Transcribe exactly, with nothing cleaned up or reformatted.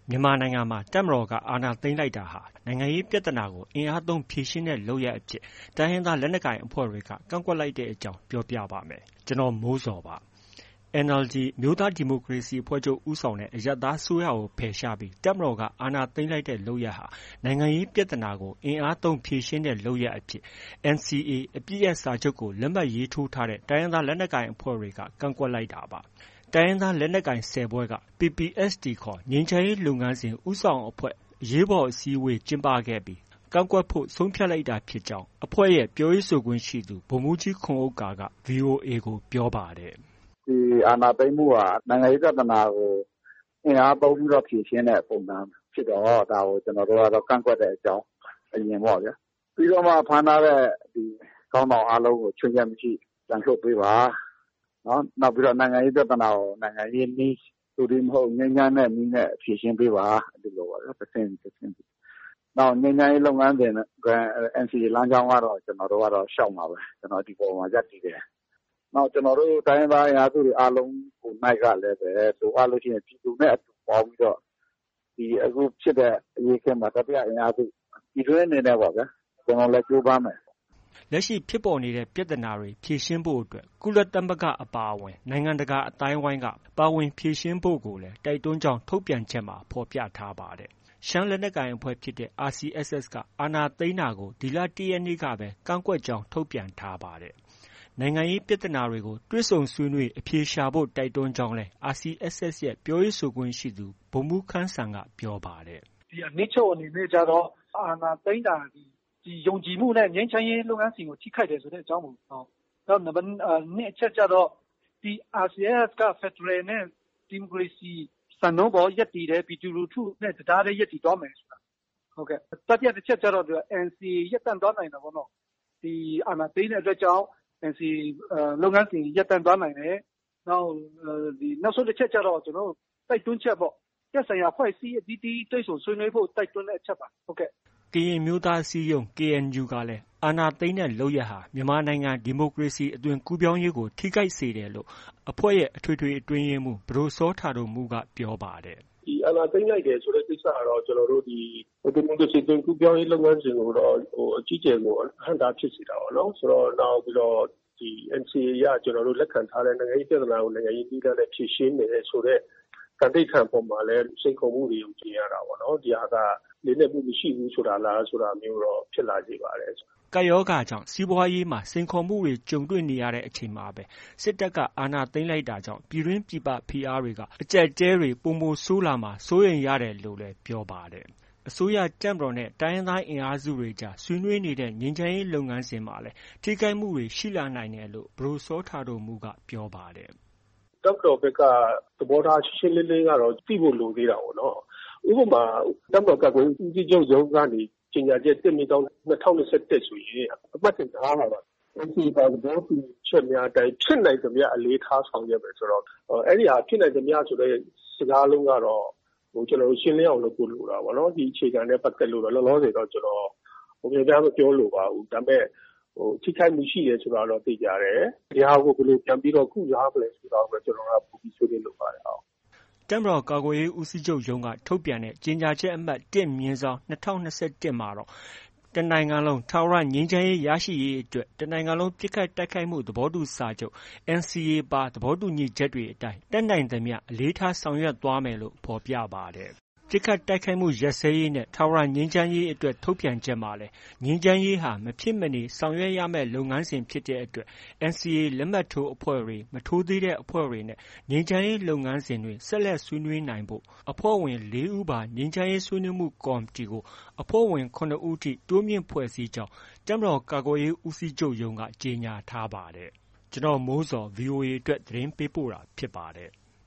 မြန်မာနိုင်ငံမှာတပ်မတော်ကအာဏာသိမ်းလိုက်တာဟာနိုင်ငံရေးပြဿနာကိုအင်အားသုံးဖြေရှင်းတဲ့လုပ်ရပ်အဖြစ်တိုင်းရင်းသားလက်နက်ကိုင်အဖွဲ့တွေကကန့်ကွက်လိုက်တဲ့အကြောင်းပြောပြပါမယ်။ကျွန်တော်မိုးစော်ပါ။ အန်အယ်လ်ဒီ အမျိုးသားဒီမိုကရေစီအဖွဲ့ချုပ်ဦးဆောင်တဲ့အရပ်သားအစိုးရကိုဖယ်ရှားပြီးတပ်မတော်ကအာဏာသိမ်းလိုက်တဲ့လုပ်ရပ်ဟာနိုင်ငံရေးပြဿနာကိုအင်အားသုံးဖြေရှင်းတဲ့လုပ်ရပ်အဖြစ် အန်စီအေ အပစ်ရပ်စာချုပ်ကိုလက်မှတ်ရေးထိုးထားတဲ့တိုင်းရင်းသားလက်နက်ကိုင်အဖွဲ့တွေကကန့်ကွက်လိုက်တာပါ။ တိုင်းရင်းသားလက်နက်ကိုင်၁၀ဖွဲ့က ပီပီအက်စ်တီ ခေါ် ငြိမ်းချမ်းရေးလုပ်ငန်းစဉ်ဦးဆောင်အဖွဲ့အရေးပေါ်အစည်းအဝေးကျင်းပခဲ့ပြီးကန့်ကွက်ဖို့ဆုံးဖြတ်လိုက်တာဖြစ်ကြောင်းအဖွဲ့ရဲ့ပြောရေးဆိုခွင့်ရှိသူဗိုလ်မှူးကြီးခွန်ဥက္ကာက ဗွီအိုအေကိုပြောပါတယ်။ “ဒီအာဏာသိမ်းမှုဟာနိုင်ငံရေးပြဿနာကိုအင်အားသုံးပြီးတော့ဖြေရှင်းတဲ့ပုံစံဖြစ်တော့ဒါကိုကျနော်တို့ကတော့ကန့်ကွက်တဲ့အကြောင်းအရင်ပေါ့ဗျာ။ပြီးတော့မှဖမ်းထားတဲ့ဒီခေါင်းဆောင်အားလုံးကိုချွင်းချက်မရှိပြန်လွှတ်ပေးပါ။နော်နောက်ပြီးတော့နိုင်ငံရေးပြဿနာကိုနိုင်ငံရေးနည်းသို့တည်းမဟုတ်ငြိမ်းချမ်းတဲ့နည်းနဲ့ဖြေရှင်းပေးပါဒီလိုပေါ့ဗျာတစ်ဆင့်တစ်ဆင့်နောက်ငြိမ်းချမ်းရေးလုပ်ငန်းစဉ် အန်စီအေ လမ်းကြောင်းကတော့ကျနော်တို့ကတော့ရှောက်မှာပဲကျွန်တော်ဒီပေါ်မှာရပ်တည်တယ်။နောက်ကျွန်တော်တို့တိုင်းရင်းသားအင်အားစုတွေအားလုံးကိုနိုင်ကလည်းပဲလိုအပ်လို့ရှိရင်ပြည်သူနဲ့အတူပေါင်းပြီးတော့ဒီအခုဖြစ်တဲ့အရေးအခင်းမှာတတိယအင်အားစုပြည်တွင်းအနေနဲ့ပေါ့ဗျာကျွန်တော်လည်းကြိုးပမ်းမယ်။ ” လက်ရှိဖြစ်ပေါ်နေတဲ့ပြဿနာတွေဖြေရှင်းဖို့အတွက်ကုလသမဂ္ဂအပါအဝင်နိုင်ငံတကာအသိုင်းအဝိုင်းကပါဝင်ဖြေရှင်းဖို့ကိုလည်းတိုက်တွန်းကြောင်းထုတ်ပြန်ချက်မှာဖော်ပြထားပါတယ်။ ရှမ်းလက်နက်ကိုင်အဖွဲ့ဖြစ်တဲ့ အာရ်စီအက်စ်အက်စ် ကအာဏာသိမ်းတာကိုဒီလ၁ရက်နေ့ကပဲကန့်ကွက်ကြောင်းထုတ်ပြန်ထားပါတယ်။ နိုင်ငံရေးပြဿနာတွေကိုတွေ့ဆုံဆွေးနွေးအဖြေရှာဖို့တိုက်တွန်းကြောင်းလည်း အာရ်စီအက်စ်အက်စ်ရဲ့ပြောရေးဆိုခွင့်ရှိသူဗိုလ်မှူးခမ်းစံကပြောပါတယ်။“အနှစ်ချုပ်အနေနဲ့ကျတော့အာဏာသိမ်းတာဒီယုံကြည်မှုနဲ့ငြိမ်းချမ်းရေးလုပ်ငန်းစဉ်ကိုထိခိုက်တယ်ဆိုတဲ့အကြောင်းကိုနောက်နံပါတ်နှစ်အချက်ကျတော့ဒီ အာဆီအက်စ်ကဖက်ဒရယ်နဲ့ဒီမိုကရေစီစံနှုန်းပေါ်ရပ်တည်တယ်ပြည်သူလူထုနဲ့တသားတည်းရပ်တည်သွားမယ်ဆိုတာဟုတ်ကဲ့တတိယတစ်ချက်ကျတော့ အန်စီအေ ရပ်တန့်သွားနိုင်တာပေါ့နော်ဒီအာဏာသိမ်းတဲ့အတွက်ကြောင့် အန်စီအေ လုပ်ငန်းစဉ်ရပ်တန့်သွားနိုင်တယ်နောက်ဒီနောက်ဆုံးတစ်ချက်ကျတော့ကျွန်တော်တို့တိုက်တွန်းချက်ပေါ့သက်ဆိုင်ရာအဖွဲ့အစည်းအသီးသီးတွေ့ဆုံဆွေးနွေးဖို့တိုက်တွန်းတဲ့အချက်ပါဟုတ်ကဲ့ကရင်အမျိုးသားအစည်းအရုံး ကေအန်ယူ ကလည်းအာဏာသိမ်းတဲ့လုပ်ရပ်ဟာမြန်မာနိုင်ငံဒီမိုကရေစီအသွင်ကူးပြောင်းရေးကိုထိခိုက်စေတယ်လို့အဖွဲ့ရဲ့အထွေထွေအတွင်းရေးမှူးပဒိုစောတာဒိုမှုးကပြောပါတယ်။ဒီအာဏာသိမ်းလိုက်တယ်ဆိုတဲ့ကိစ္စကတော့ကျွန်တော်တို့ဒီဒီမိုကရေစီအသွင်ကူးပြောင်းရေးလုပ်ငန်းစဉ်ကိုတော့ဟိုအကြီးကျယ်ကိုအဟန့်တားဖြစ်စေတာပေါ့နော်ဆိုတော့နောက်ပြီးတော့ဒီ အန်စီအေ ရကျွန်တော်တို့လက်ခံထားတဲ့နိုင်ငံရေးပြဿနာကိုနိုင်ငံရေးနည်းလမ်းနဲ့ဖြေရှင်းနေတယ်ဆိုတော့ကတိခံပေါ်မှာလည်းစိန်ခေါ်မှုတွေကိုကြင်ရတာပေါ့နော်ဒီဟာကလေးနဲ့မှုမရှိဘူးဆိုတာလားဆိုတာမျိုးတော့ဖြစ်လာစေပါတယ်။ကပ်ရောဂါကြောင့်စီးပွားရေးမှာစိန်ခေါ်မှုတွေကြုံတွေ့နေရတဲ့အချိန်မှာပဲစစ်တပ်ကအာဏာသိမ်းလိုက်တာကြောင့်ပြည်တွင်းပြည်ပဖိအားတွေကအကျပ်အတည်းတွေပိုမိုဆိုးလာမှာစိုးရိမ်ရတယ်လို့လည်းပြောပါတယ်။အစိုးရတပ်မတော်နဲ့တိုင်းရင်းသားအင်အားစုတွေကြားဆွေးနွေးနေတဲ့ငြိမ်းချမ်းရေးလုပ်ငန်းစဉ်မှာလည်းထိခိုက်မှုတွေရှိလာနိုင်တယ်လို့ပဒိုစောတာဒိုမှုးကပြောပါတယ်။တပ်မတော်ဘက်ကသဘောထားရှင်းလင်းလင်းကတော့သိဖို့လိုသေးတာပေါ့နော်ဥပမာတပ်မတော်ကကိုဦးစီးချုပ်ရုံးကနေကြေညာချက်တစ်မိတောင်း၂၀၂၁ဆိုရင်အမှတ်တင်ထားတာပါအန်စီပါသဘောတူချက်များအတိုင်းဖြစ်နိုင်သမျှအလေးထားဆောင်ရွက်မယ်ဆိုတော့အဲ့ဒီဟာဖြစ်နိုင်သမျှဆိုတဲ့စကားလုံးကတော့ဟိုကျွန်တော်ရှင်းလင်းအောင်လုပ်ဖို့လိုတာပေါ့နော်ဒီအခြေခံနဲ့ပတ်သက်လို့တော့လောလောဆယ်တော့ကျွန်တော်ဟိုပြန်မပြောလို့ပါဘူးဒါပေမဲ့ဟိုထိခိုက်မှုရှိတယ်ဆိုတာတော့သိကြတယ်ဒီဟာကိုဘယ်လိုပြန်ပြီးတော့ကုစားမလဲဆိုတော့ကျွန်တော်ကပုံပြီးဆွေးနွေးလုပ်ပါတယ်အောင်တပ်မတော်ကာကွယ်ရေးဦးစီးချုပ်ရုံးကထုတ်ပြန်တဲ့ကြေညာချက်အမှတ်၁/၂၀၂၁မှာတော့တစ်နိုင်ငံလုံးထာဝရငြိမ်းချမ်းရေးရရှိရေးအတွက်တစ်နိုင်ငံလုံးပစ်ခတ်တိုက်ခိုက်မှုသဘောတူစာချုပ် အန်စီအေ ပါသဘောတူညီချက်တွေအတိုင်းတတ်နိုင်သမျှအလေးထားဆောင်ရွက်သွားမယ်လို့ဖော်ပြပါတယ်။ပစ်ခတ်တိုက်ခိုက်မှုရပ်စဲရေးနဲ့ထာဝရငြိမ်းချမ်းရေးအတွက်ထုတ်ပြန်ချက်မှာလည်းငြိမ်းချမ်းရေးဟာမဖြစ်မနေဆောင်ရွက်ရမယ့်လုပ်ငန်းစဉ်ဖြစ်တဲ့အတွက် အန်စီအေ လက်မှတ်ထိုးအဖွဲ့တွေမထိုးသေးတဲ့အဖွဲ့တွေနဲ့ငြိမ်းချမ်းရေးလုပ်ငန်းစဉ်တွေဆက်လက်ဆွေးနွေးနိုင်ဖို့အဖွဲ့ဝင်လေးဦးပါငြိမ်းချမ်းရေးဆွေးနွေးမှုကော်မတီကိုအဖွဲ့ဝင်ခုနှစ်ဦးထိတိုးမြှင့်ဖွဲ့စည်းကြောင်းတပ်မတော်ကာကွယ်ရေးဦးစီးချုပ်ရုံးကကြေညာထားပါတယ်။ကျွန်တော်မိုးစော် ဗွီအိုအေအတွက်သတင်းပေးပို့တာဖြစ်ပါတယ်။